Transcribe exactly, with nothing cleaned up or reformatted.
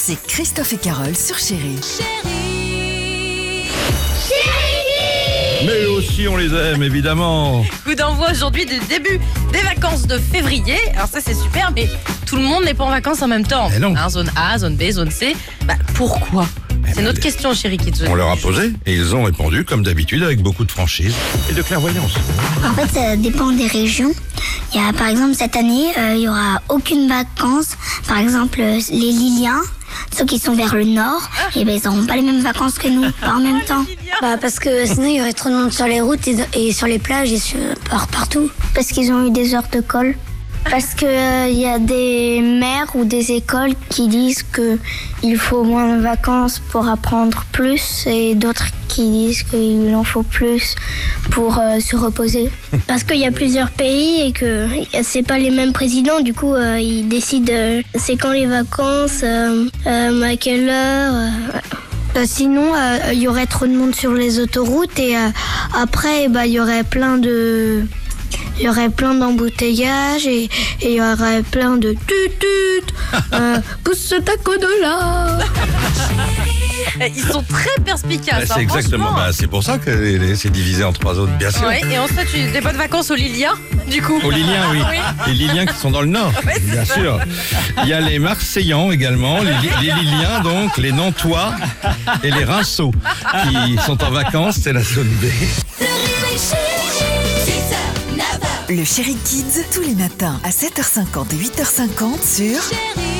C'est Christophe et Carole sur Chérie. Mais aussi on les aime évidemment. Coup d'envoi aujourd'hui du début des vacances de février. Alors ça c'est super, mais tout le monde n'est pas en vacances en même temps. Eh non. Hein, zone A, zone B, zone C. Bah pourquoi Eh C'est ben, notre question, Chérie Kids. On leur a posé et ils ont répondu comme d'habitude avec beaucoup de franchise et de clairvoyance. En fait, ça dépend des régions. Il y a, par exemple, cette année, euh, il y aura aucune vacances. Par exemple, euh, les Liliens, ceux qui sont vers le nord, et ben, ils n'auront pas les mêmes vacances que nous, pas en même temps. Bah parce que sinon il y aurait trop de monde sur les routes et, et sur les plages et sur, par, partout. Parce qu'ils ont eu des heures de colle. Parce que euh, y a des maires ou des écoles qui disent que il faut moins de vacances pour apprendre plus et d'autres qui disent qu'il en faut plus pour euh, se reposer. Parce qu'il y a plusieurs pays et que c'est pas les mêmes présidents, du coup euh, ils décident euh, c'est quand les vacances, euh, euh, à quelle heure. Euh, Euh, sinon, il euh, y aurait trop de monde sur les autoroutes et euh, après, il bah, y aurait plein de, il y aurait plein d'embouteillages et il y aurait plein de tut-tut, euh, pousse ta codola. Ils sont très perspicaces. Bah, hein, c'est exactement, franchement. bah, c'est pour ça que les- les- c'est divisé en trois zones, bien sûr. Ouais, et en fait, tu des bonnes vacances aux Liliens, du coup. Aux Liliens, oui. Les Liliens qui sont dans le nord, Ouais, c'est bien ça. sûr. Il y a les Marseillans également, les, Li- les Liliens donc, les Nantois et les Rinceaux qui sont en vacances, c'est la zone B. Le Chérie Kids, tous les matins à sept heures cinquante et huit heures cinquante sur Chérie.